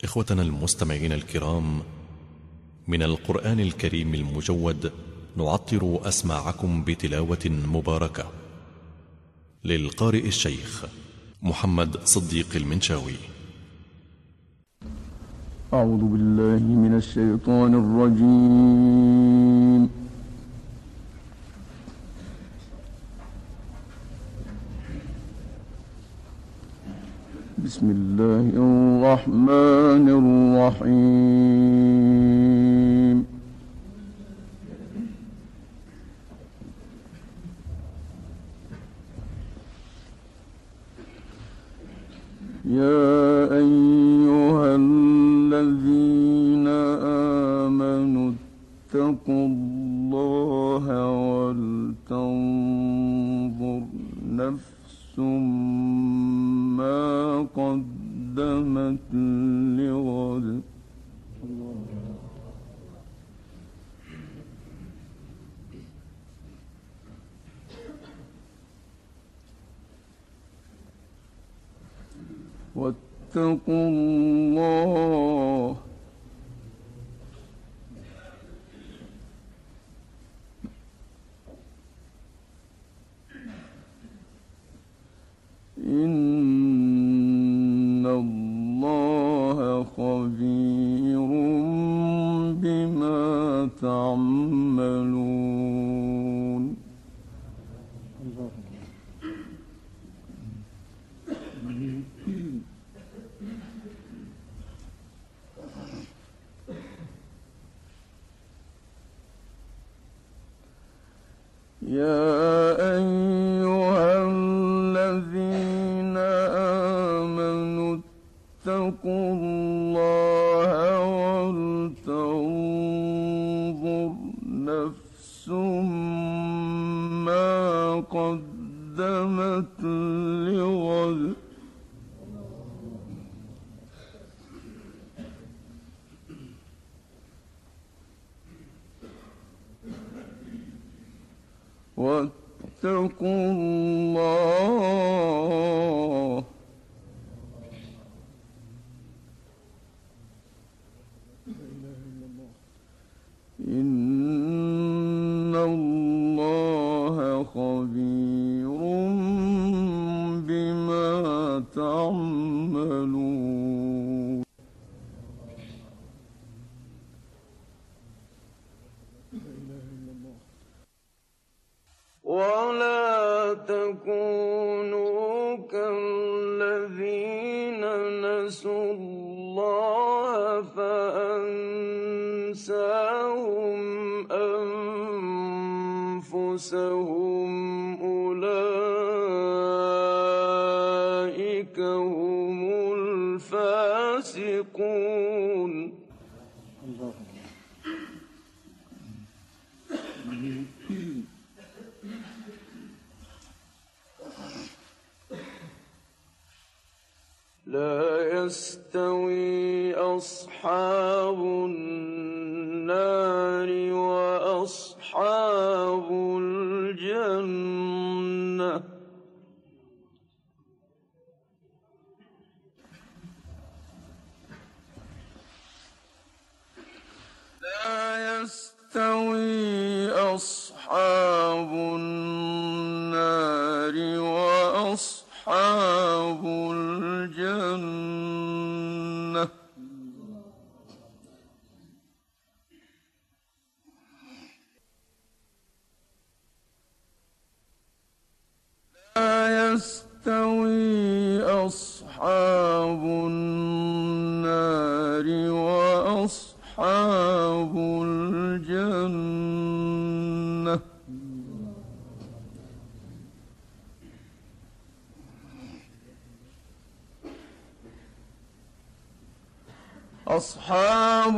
إخوتنا المستمعين الكرام، من القرآن الكريم المجود نعطر أسماعكم بتلاوة مباركة للقارئ الشيخ محمد صديق المنشاوي. أعوذ بالله من الشيطان الرجيم. بسم الله الرحمن الرحيم. يا أيها الذين آمنوا اتقوا الله ولتنظر نفس ما قدمت لغد واتقوا الله إن الله خبير بما تعملون. يا أيها الذين آمنوا اتقوا الله ولتنظر نفس ما قدمت لغد واتقوا الله إن الله خبير بما تعملون. ولا تكونوا كالذين نسوا الله فأنساهم أنفسهم أولئك هم الفاسقون. لا يستوي أصحاب النار وأصحاب الجنة لا يستوي أصحاب النار وأصحاب الجنة لا يستوي أصحاب النار وأصحاب الجنة أصحاب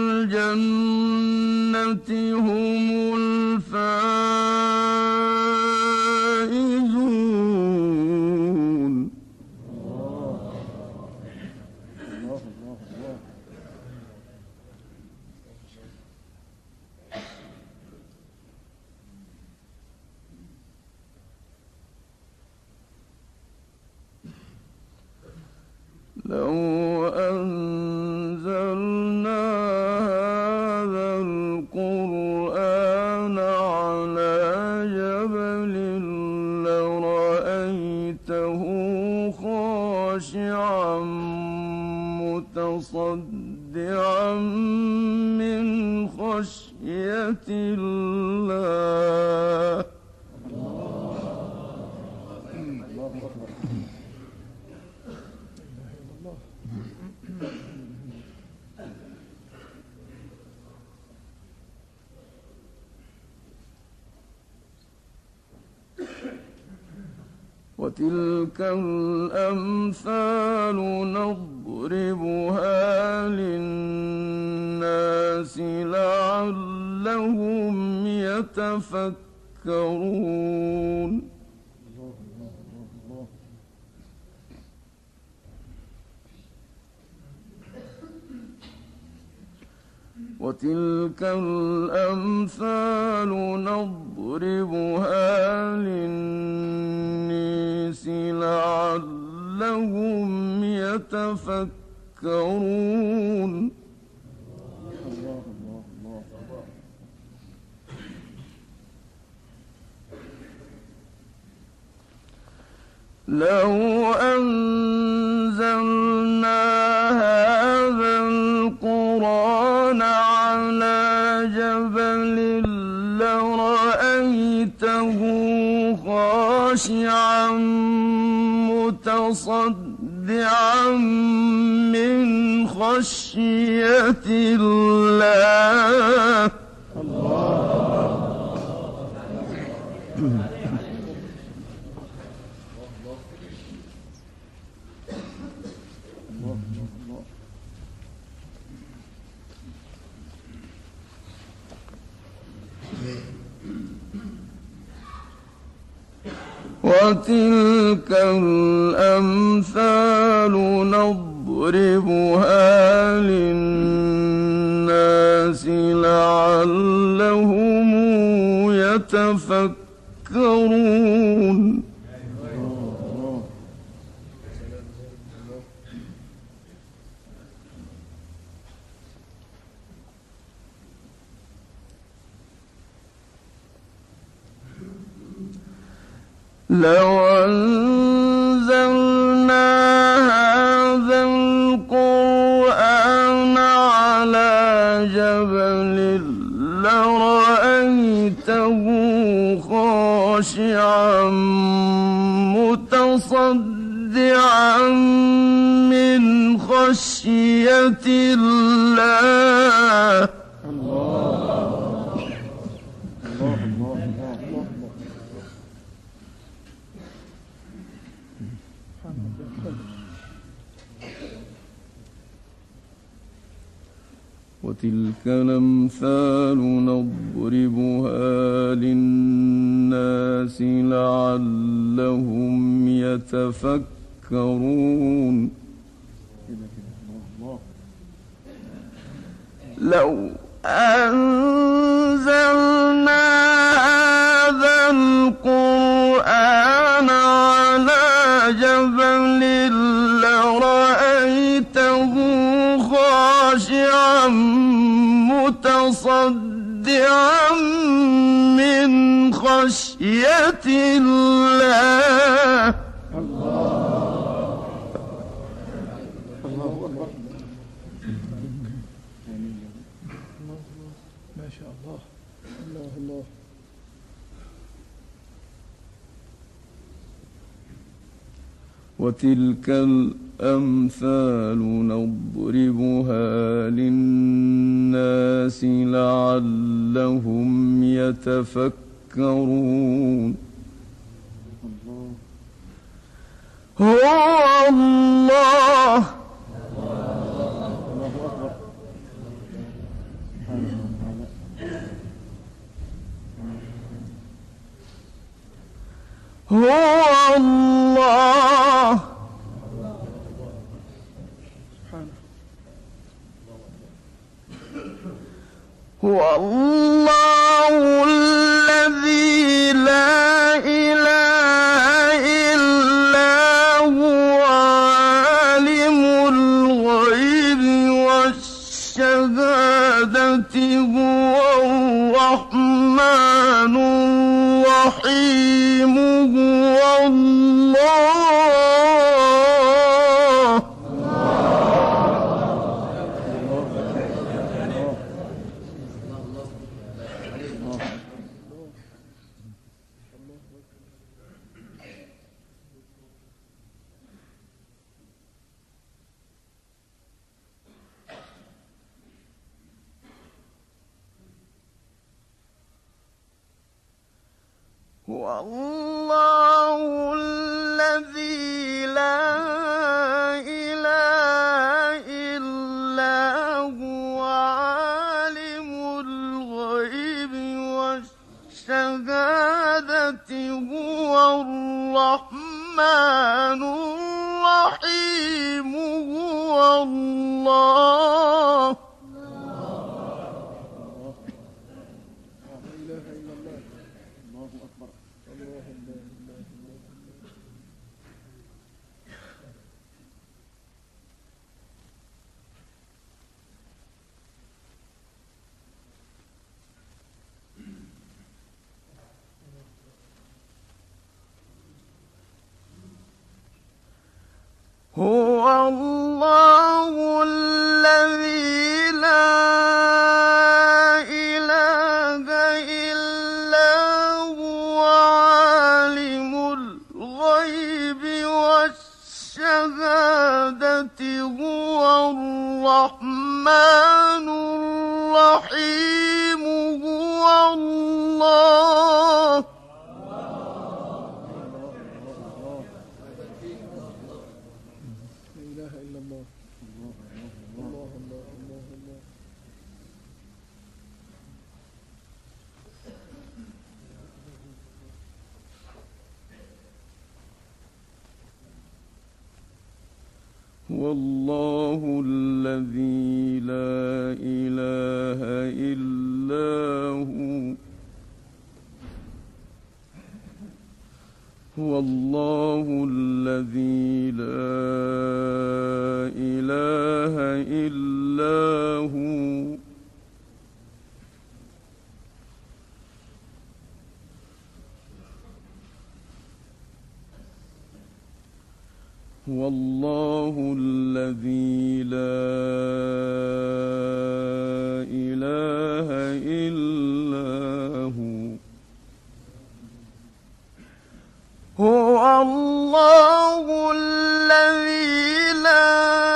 الجنة هم الفائزون. لو أن متصدعا من خشية الله. وتلك الأمثال نضربها للناس لعلهم يتفكرون. وتلك الأمثال نضربها للناس لعلهم يتفكرون. لو أنزلنا هذا القرآن على جبل لرأيته خاشعا متصدعا من خشية الله. وتلك الأمثال نضربها للناس لعلهم يتفكرون. لو أنزلنا هذا القرآن على جبل لرأيته خاشعا متصدعا من خشية الله. وتلك الأمثال نضربها للناس لعلهم يتفكرون. لو أنزلنا هذا القرآن على جبل لرأيته خاشعا متصدعا من خشية الله. ما شاء الله. الله الله. وتلك الأمثال نضربها للناس لعلهم يتفكرون. هو الله هو الله هو الله الذي لا إله إلا هو عالم الغيب والشهادة هو الرحمن الرحيم هو الله. هو الله الذي لا إله إلا هو عالم الغيب والشهادة هو الرحمن الرحيم هو الله هو الله الذي لا إله إلا هو عالم الغيب والشهادة هو الرحمن الرحيم هو الله هو الله الذي لا إله إلا هو هو الله الذي لا إله إلا هو هو الله الذي لا إله إلا هو هو الله الذي لا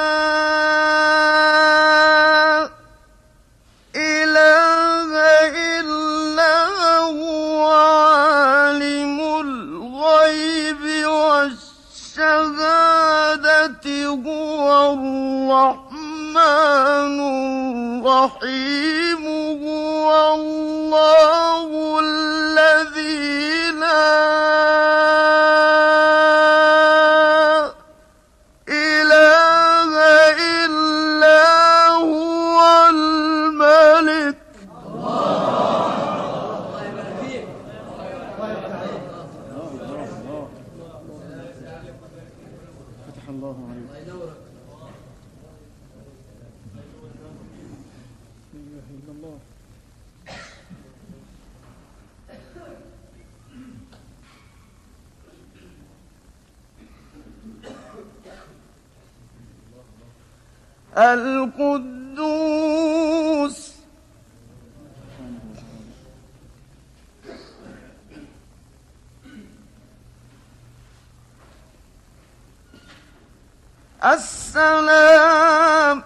إله إلا هو عالم الغيب والشهادة هو الرحمن الرحيم هو الله الذي لا إله إلا هو الملك فتح الله عليك. لا إله إلا الله. القدوس السلام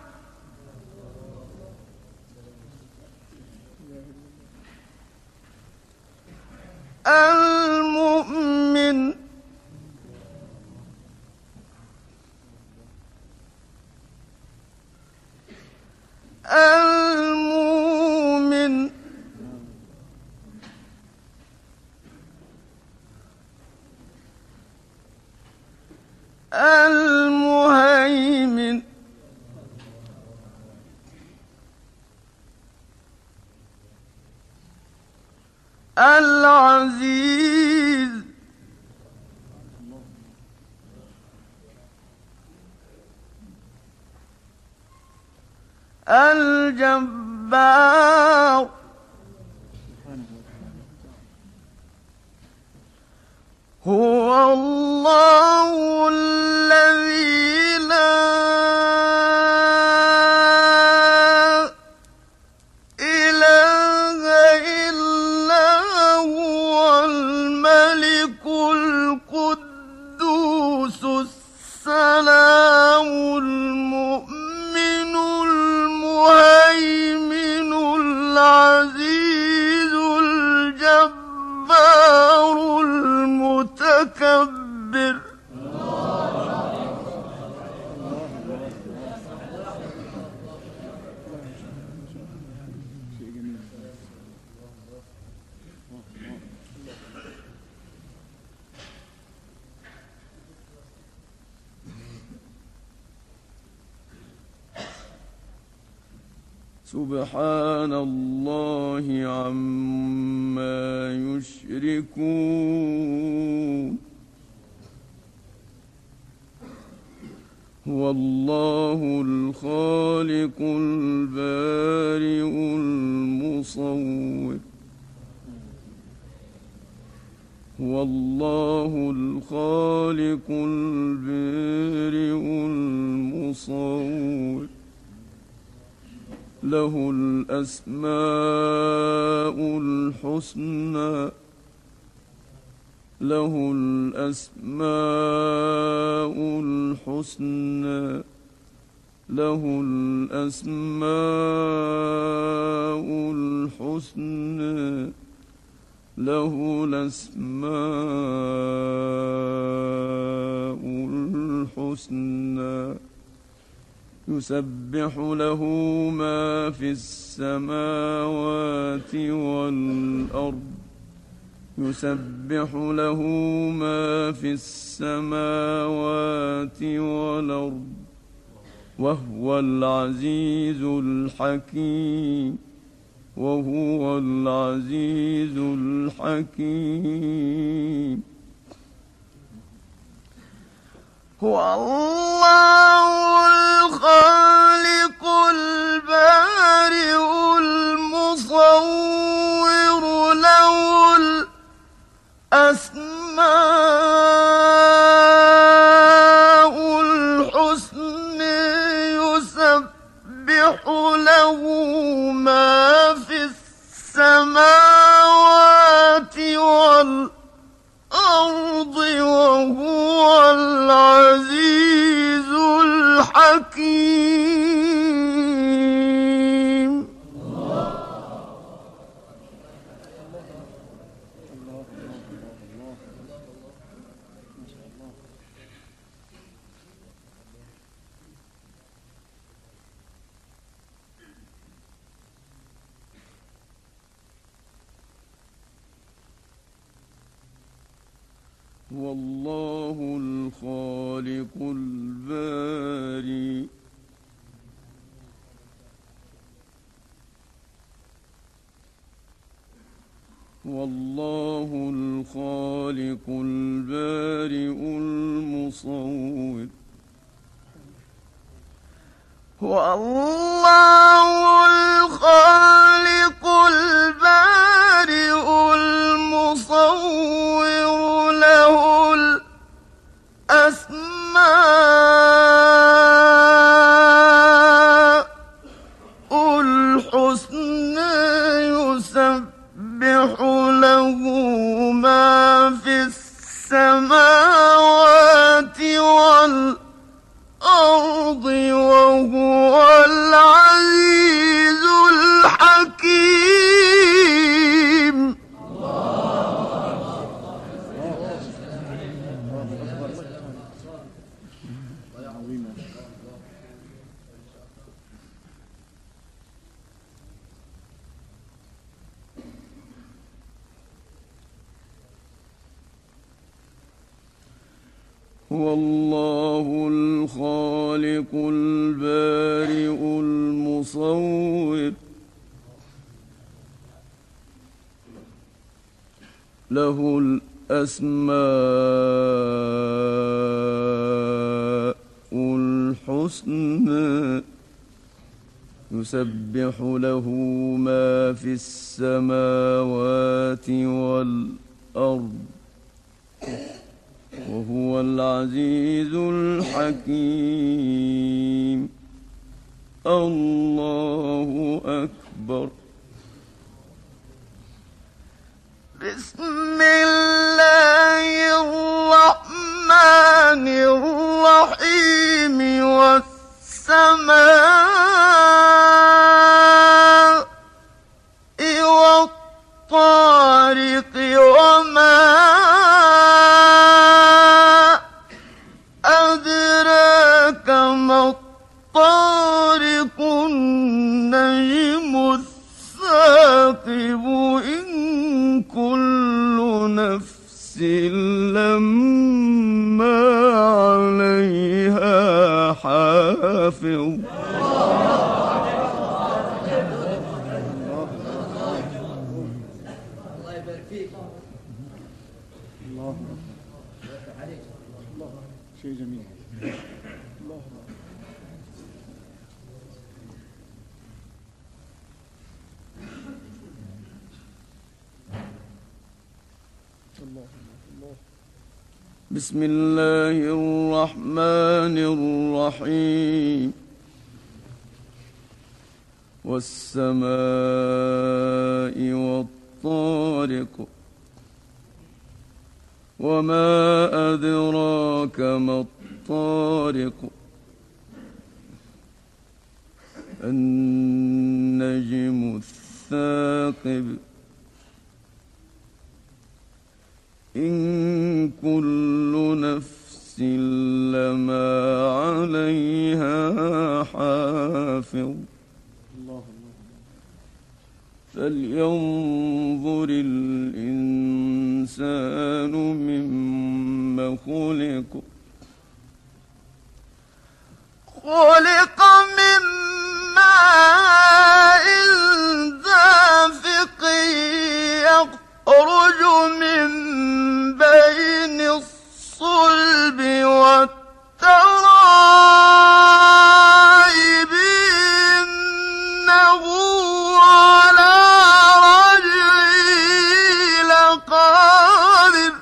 المؤمن المؤمن المهيمن العزيز الجبار هو الله الذي لا إله إلا هو الملك القدوس السلام المؤمن المهيمن العزيز الجبار سبحان الله عما يشركون هو الله الخالق البارئ المصور هو الله الخالق البارئ المصور له الأسماء الحسنى له الأسماء الحسنى له الأسماء الحسنى له الأسماء الحسنى يسبح له ما في السماوات والأرض يسبح له ما في السماوات والأرض وهو العزيز الحكيم وهو العزيز الحكيم هو الله الخالق البارئ المصور له الأسماء الحسنى يسبح له ما في السماوات والأرض وهو العزيز الحكيم هو الله الخالق البارئ هو الله الخالق البارئ المصور هو الله الخالق البارئ المصور له الأسماء الحسنى يسبح له ما في السماوات والأرض وهو العزيز الحكيم هو الله الخالق البارئ المصور له الأسماء الحسنى يسبح له ما في السماوات والأرض وهو العزيز الحكيم الله أكبر بسم الله الرحمن الرحيم والسماء والطارق وما أدراك ما الطارق النجم الثاقب إن كل نفس لما عليها حافظ الله أكبر. الله شيء جميل. الله أكبر. الله الله. بسم الله الرحمن الرحيم. والسماء والطارق وما أدراك ما الطارق النجم الثاقب إن كل نفس لما عليها حافظ فلينظر الإنسان مما خلق خلق من ماء دافق يخرج من بين الصلب والترائب إنه على رجعه لقادر.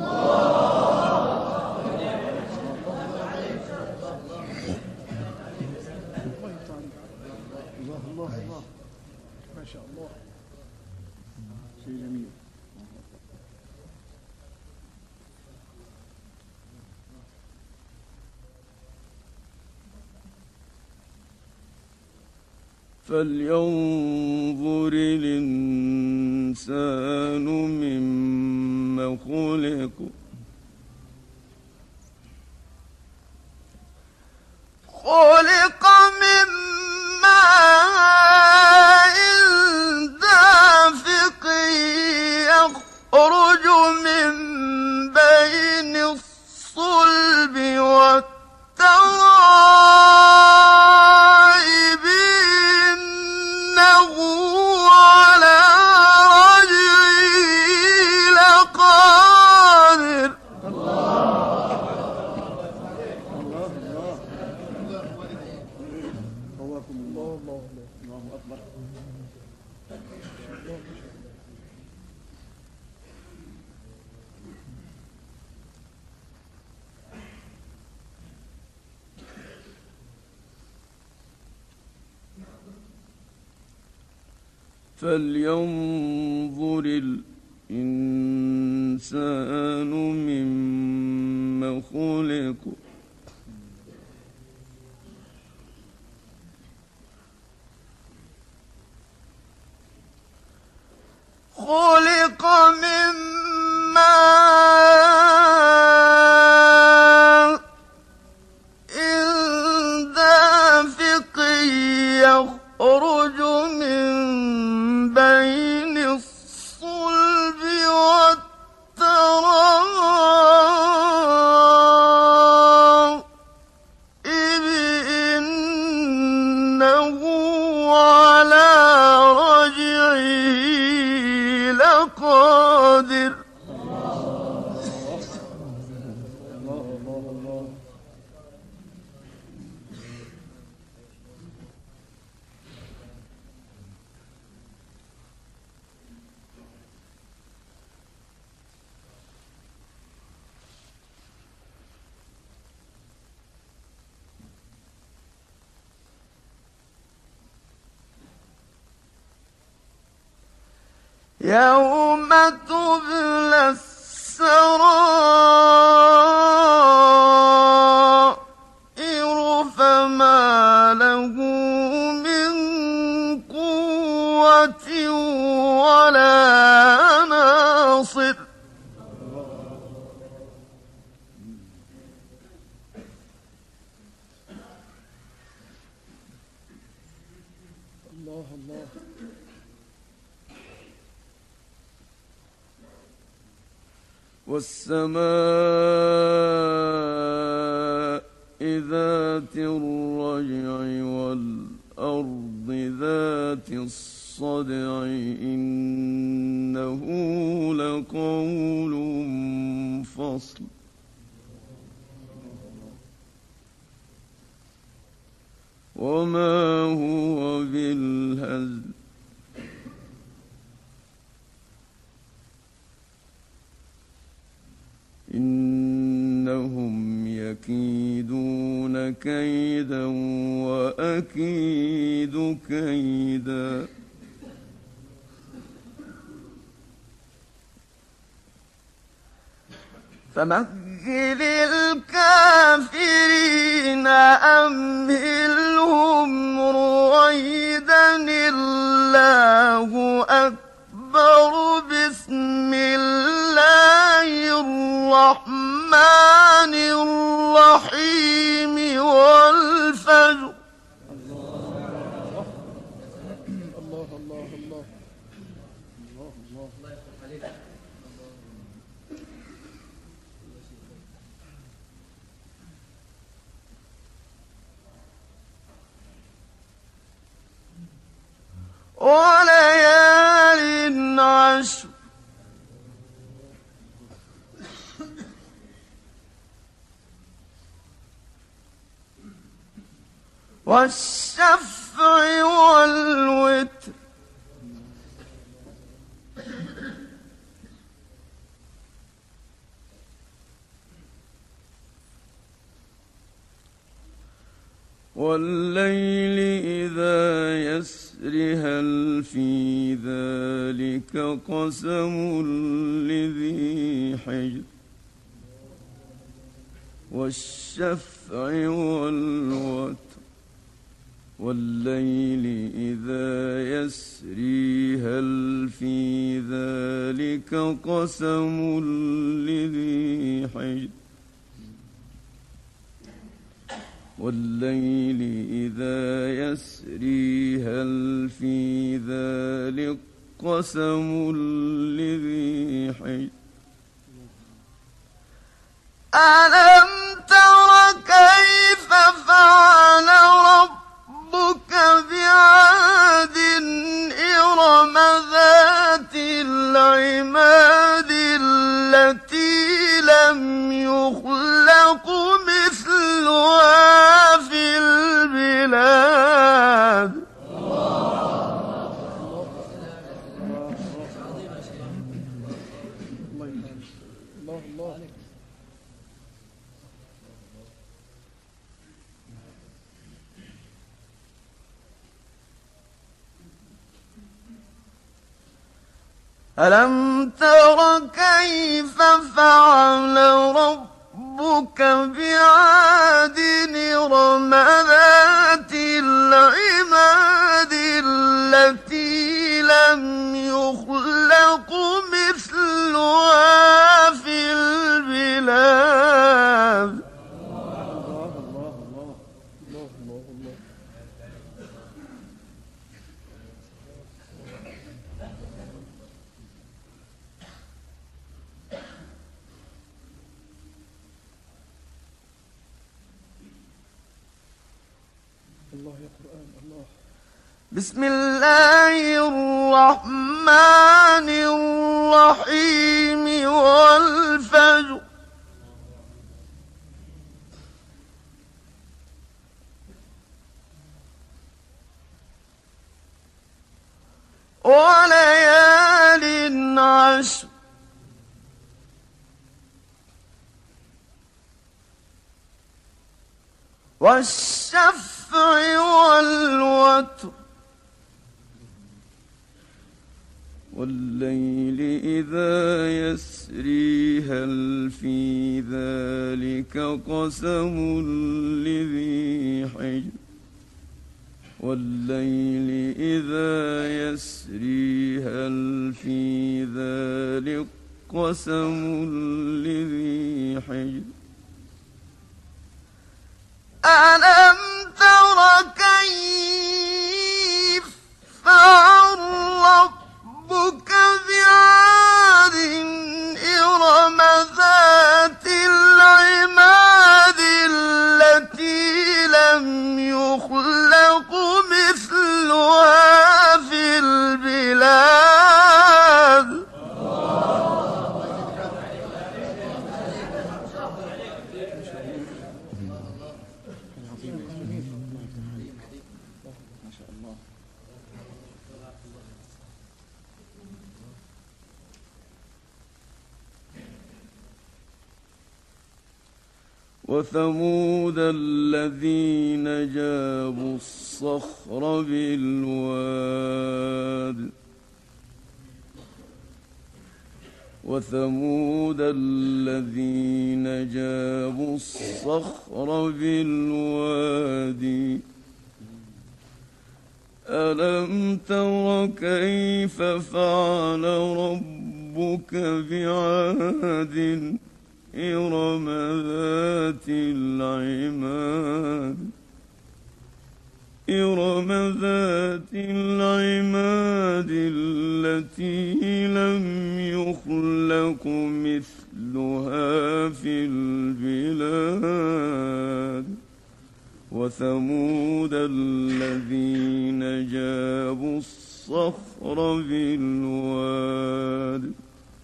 الله الله. ما شاء الله. شيء جميل. فلينظر الإنسان مما خلق خلق من ماء دافق يخرج من بين الصلب والترائب إنه على رجعه لقادر. قواكم الله. الله الله أكبر. فلينظر الإنسان مما خلق خلق من ماء دافق يخرج من بين الصلب والترائب إنه على رجعه لقادر. الله الله الله. يوم تبلى السرائر فما له من قوة ولا ناصر. الله الله. والسماء ذات الرجع والأرض ذات الصدع الصدع إنه لقول فصل وما هو بالهزل إنهم يكيدون كيدا وأكيد كيدا فمهل الكافرين أمهلهم رويدا الله أكبر بسم الله الرحمن الرحيم والفجر الله الله الله الله الله وليال عشر والشفع والوتر والليل إذا يسر هل في ذلك قسم لذي حجر والشفع والوتر والليل إذا يسري هل في ذلك قسم لذي حجر والليل إذا يسري هل في ذلك قسم لذي حجر ألم تر كيف فعل ربك بعاد إرم ذات العماد التي لم يخلق مثلها في البلاد الله الله ألم تر كيف فعل ربك بعاد إرم ذات العماد التي لم يخلق مثلها في البلاد الله الله الله الله الله الله يا قرآن الله بسم الله الرحمن الرحيم والفجر وليال عشر والشفع والوتر والليل إذا يسري هل في ذلك قسم لذي حجر والليل إذا يسري هل في ذلك قسم لذي حجر ألم تر كيف فعل ربك بعاد إرم ذات العماد التي لم يخلق مثلها في وثمود الذين جابوا الصخر بالواد وثمود الذين جابوا الصخر بالوادي ألم تر كيف فعل ربك بعاد إرم ذات العماد التي لم يخلق مثلها في البلاد وثمود الذين جابوا الصخر بالواد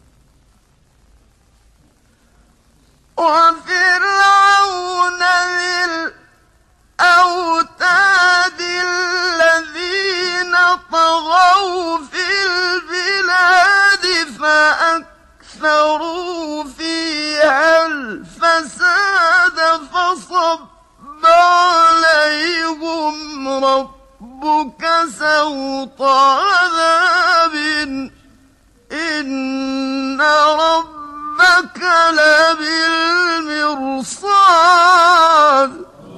وفرعون ذي الأوتاد الذين طغوا في البلاد فأكثروا فيها الفساد فصب عليهم ربك سوط عذاب إن ربك لبالمرصاد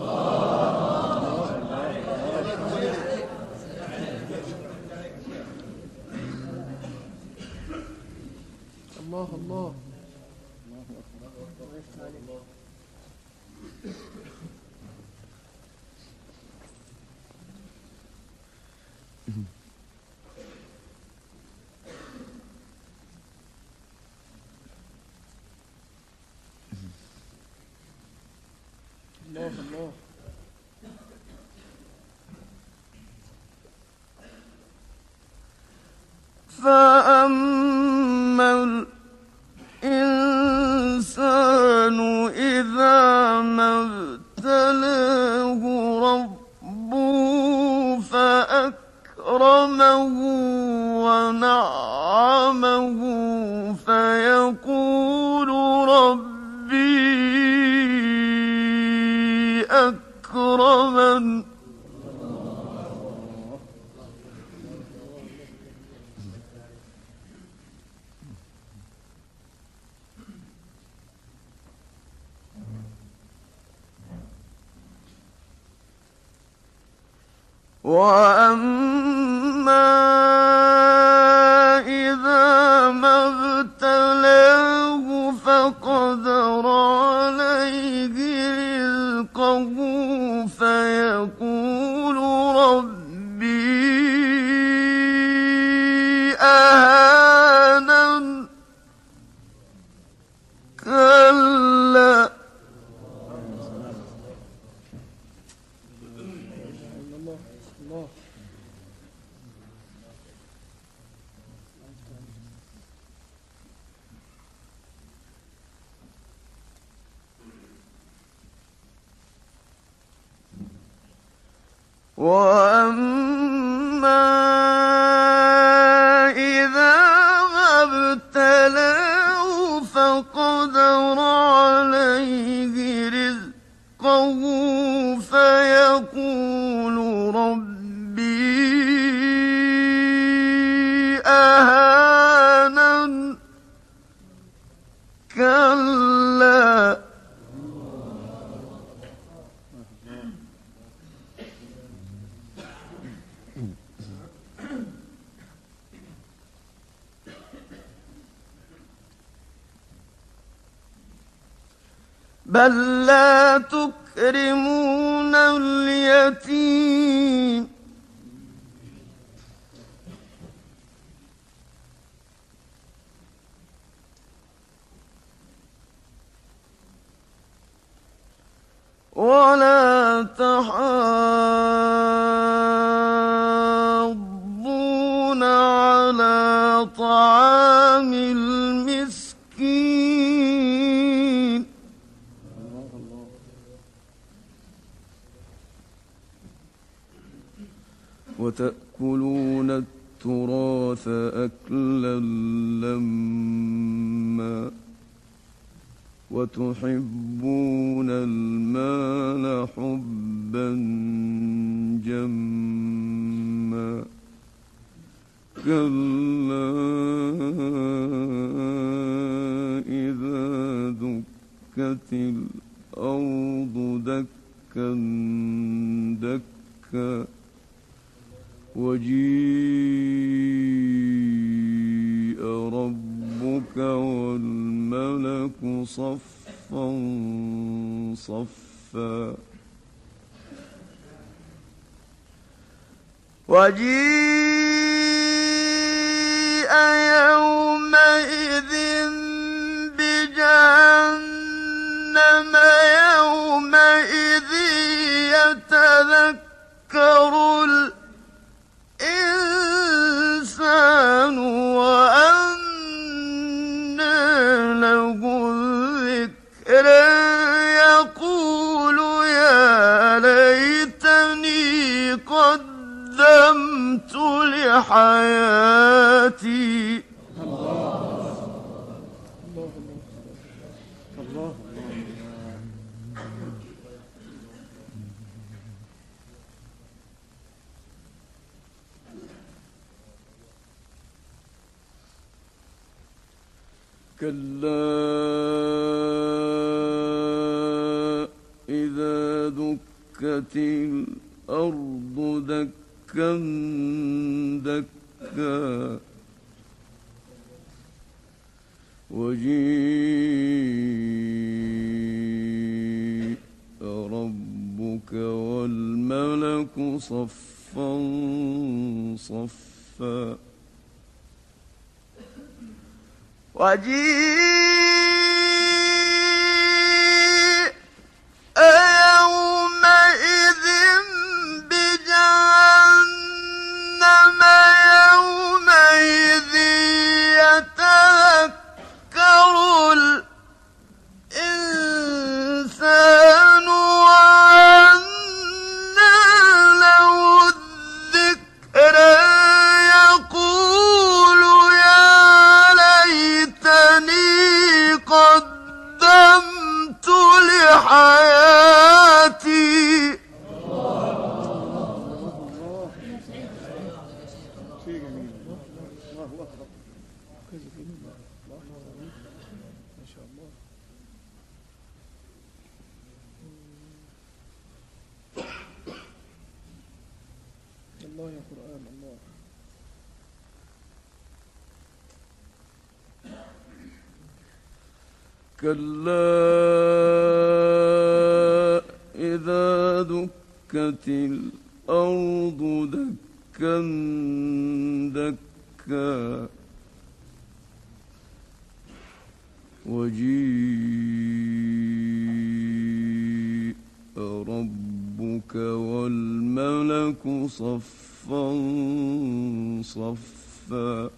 الله الله الله الله فأما الإنسان إذا ما ابتلاه ربه فأكرمه ونعمه فيقول ربي أكرمن وأما إذا ما ابتلاه فقدر عليه رزقه فيقول ربي أهانن كلا الله وأما إذا ما ابتلاه فقدر عليه رزقه فيقول ربي أهانن كلا بل لا تكرمون اليتيم ولا تحاضون على طعام المسكين وتأكلون التراث أكلا لما وتحبون المال حبا جما كلا إذا دكت الأرض دكا دكا وجيء ربك والملك صفا صفا وجيء يومئذ بجهنم يومئذ يتذكر الإنسان وأنى له الذكر يقول يا ليتني قدمت لحياتي كلا إذا دكت الأرض دكا دكا وجيء ربك والملك صفا صفا وجيء يومئذ بجهنم يومئذ يتذكر الإنسان وأنى له الذكر يقول يا ليتني قدمت لحياتي شيء جميل. الله أكبر. كذا جميل. الله أكبر. ما شاء الله. الله يا قرآن الله. كلا إذا دكت الأرض دكا دكا وجيء ربك والملك صفا صفا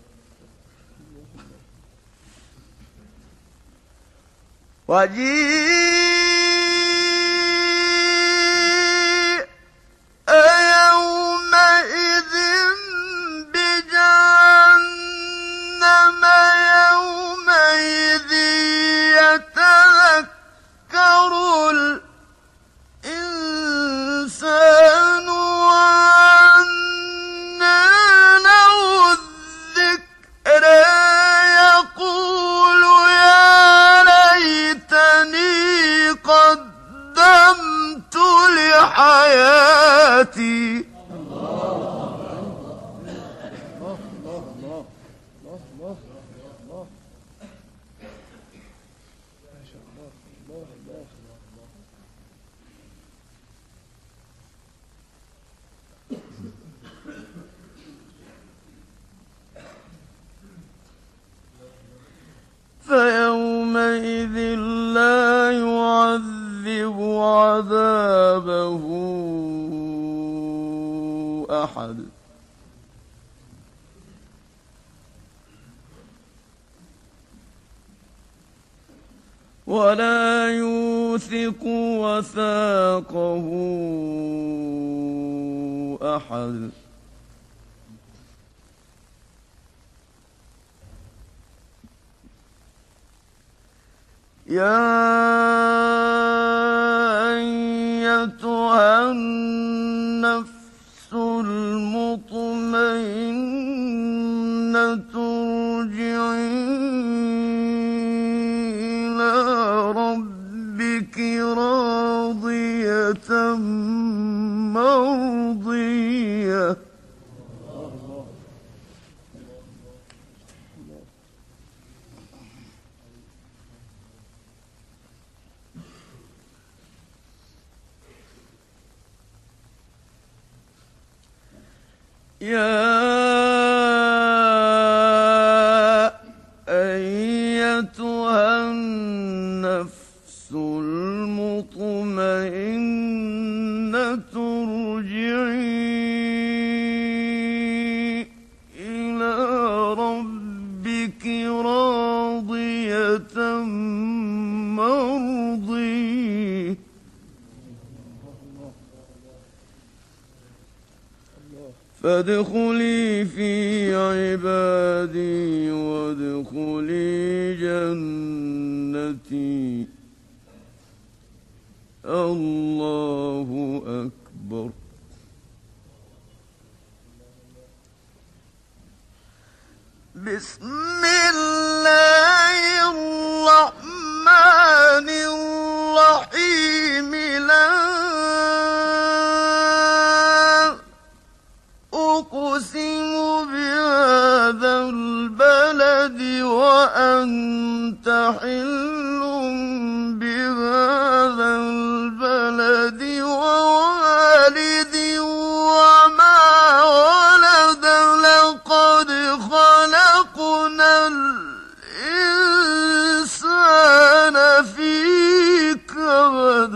وجيء يومئذ بجهنم يومئذ يتذكر الإنسان وأنى له الذكر يقول يا ليتني قدمت لحياتي فيومئذ لا يعذب عذابه أحد ولا يوثق وثاقه أحد أيتها النفس المطمئنة ارجعي إلى ربك راضية مرضية. يا أيتها النفس المطمئنة ارجعي إلى ربك راضية مرضية. فادخلي في عبادي وادخلي جنتي. الله أكبر. بسم الله الرحمن الرحيم. لا أقسم بهذا البلد وأنت حل بهذا البلد ووالد وما ولد. لقد خلقنا الإنسان في كبد.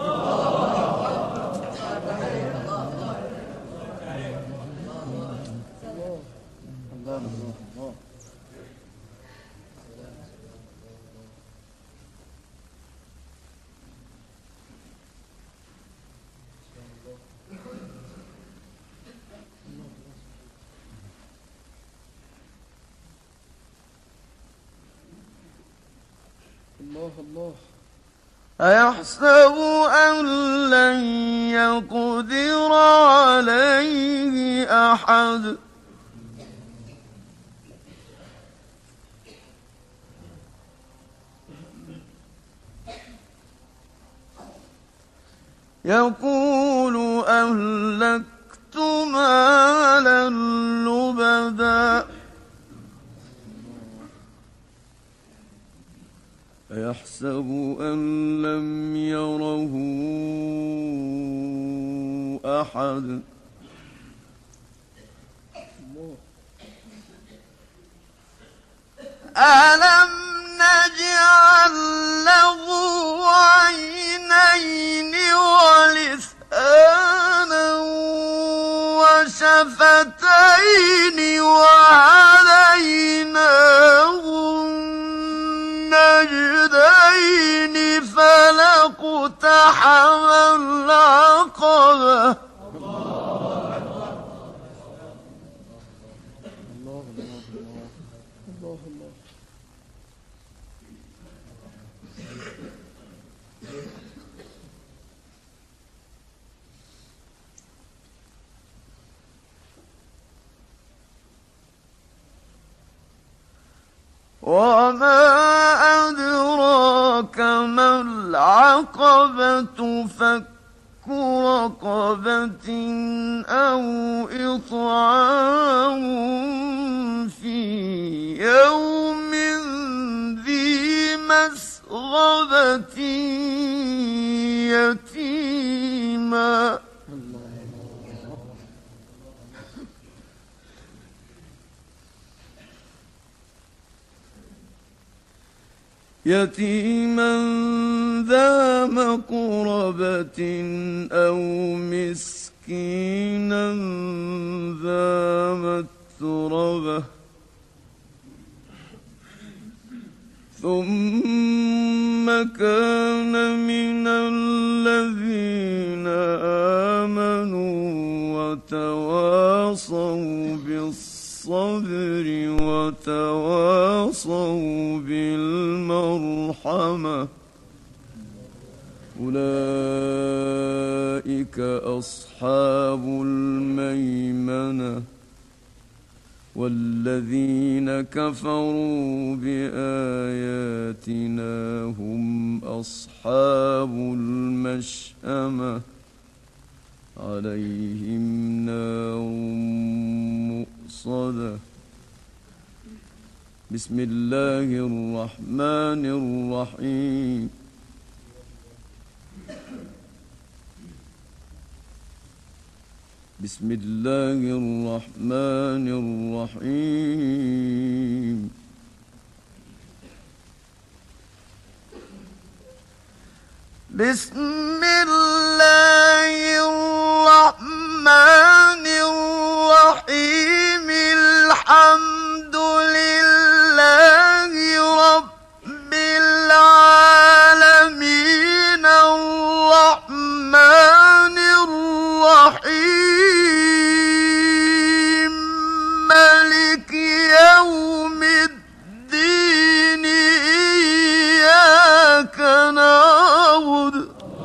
الله الله. أيحسب أن لن يقدر عليه أحد. يقول أهلكت مالا لبدا. أيحسب أن لم يره أحد. ألم نجعل له عينين ولسانا وشفتين وهديناه النجدين. فلاقتحم العقبة. وما أدراك ما العقبة. فك رقبة أو إطعام في يوم ذي مسغبة يتيما. يتيما ذا مقربة أو مسكينا ذا متربة. ثم كان من الذين آمنوا وتواصوا بالصبر بالصبر وتواصوا بالمرحمة أولئك أصحاب الميمنة والذين كفروا بآياتنا هم أصحاب المشأمة عليهم نار مؤصدة. بسم الله الرحمن الرحيم. بسم الله الرحمن الرحيم. بسم الله الرحمن الرحيم. الحمد لله رب العالمين الرحمن الرحيم مالك يوم الدين إياك نعبد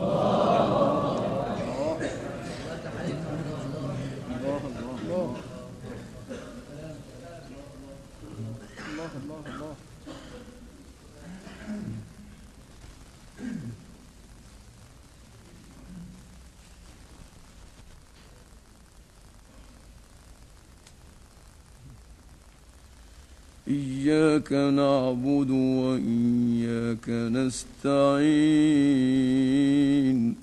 إياك نعبد وإياك نستعين.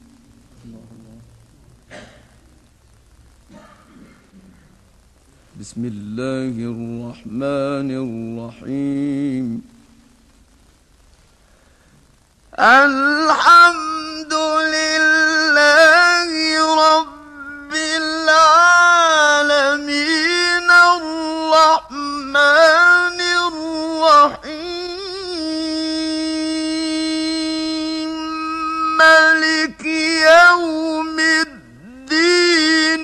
بسم الله الرحمن الرحيم. الحمد لله رب العالمين الرحمن الرحيم مالك يوم الدين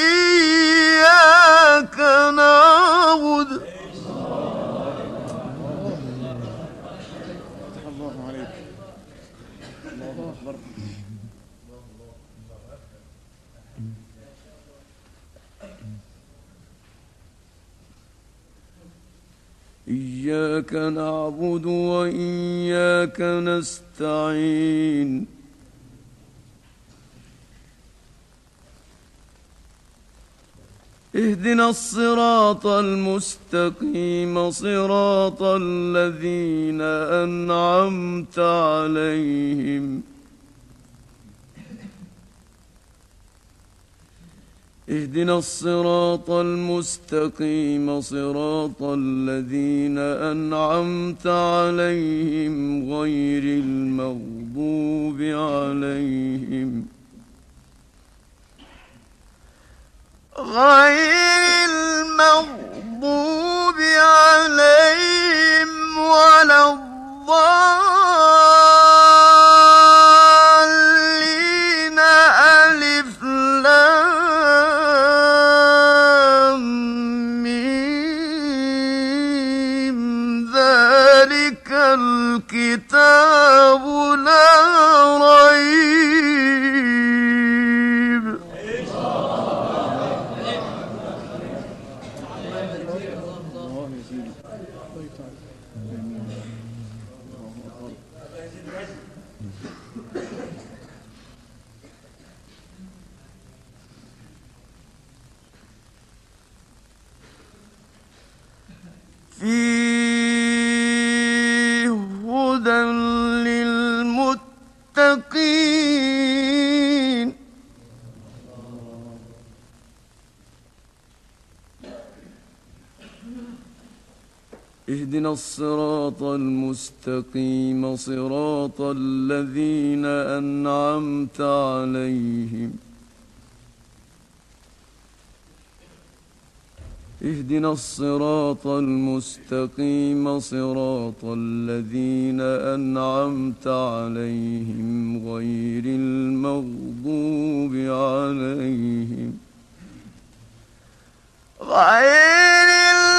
إياك نعبد الله عليك. الله أكبر. إياك نعبد وإياك نستعين. اهدنا الصراط المستقيم صراط الذين أنعمت عليهم اهدنا الصراط المستقيم صراط الذين أنعمت عليهم غير المغضوب عليهم ولا الضالين. ألف لام ميم ذلك الكتاب لا ريب. فيه هدى للمتقين. اهدنا الصراط المستقيم صراط الذين أنعمت عليهم اهدنا الصراط المستقيم صراط الذين أنعمت عليهم غير المغضوب عليهم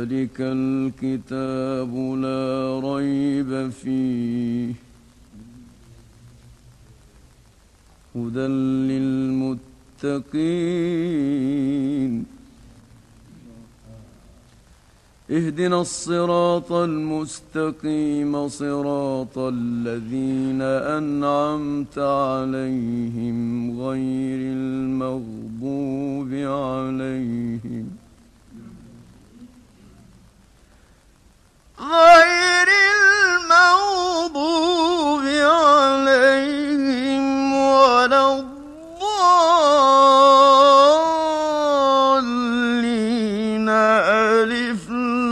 ذلك الكتاب لا ريب فيه هدى للمتقين اهدنا الصراط المستقيم صراط الذين أنعمت عليهم غير المغضوب عليهم ولا الضالين ألف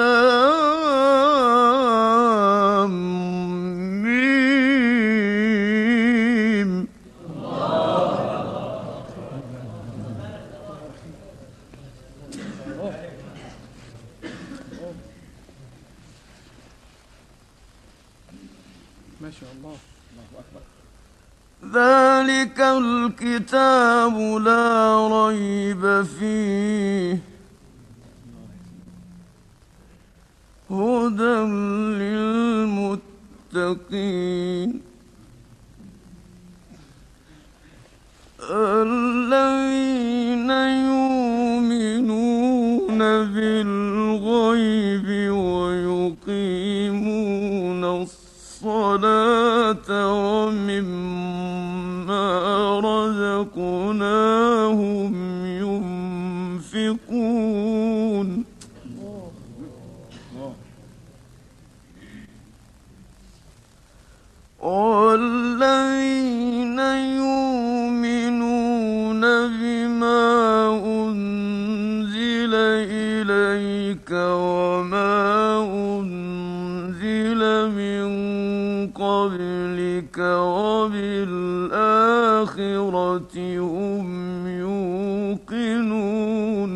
لام ميم ما شاء الله. الله أكبر. ذلك الكتاب لا ريب فيه هدى للمتقين الذين يؤمنون بالغيب ويقيمون الصلاة ومما رزقناهم ينفقون والذين يؤمنون بما أنزل إليك وما أنزل من قبلك وبالآخرة هم يوقنون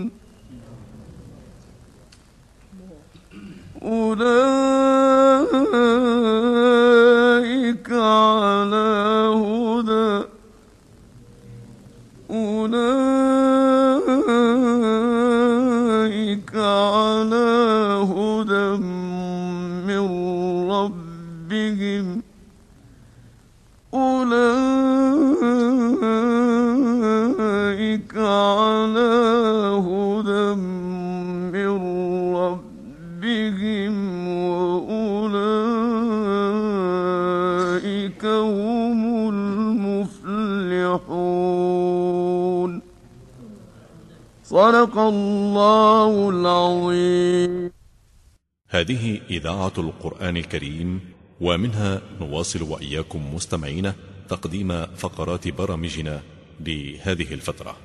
أولئك على هدى من ربهم أولئك على هدى من ربهم وأولئك هم المفلحون. صدق الله العظيم. هذه إذاعة القرآن الكريم، ومنها نواصل وإياكم مستمعين تقديم فقرات برامجنا لهذه الفترة.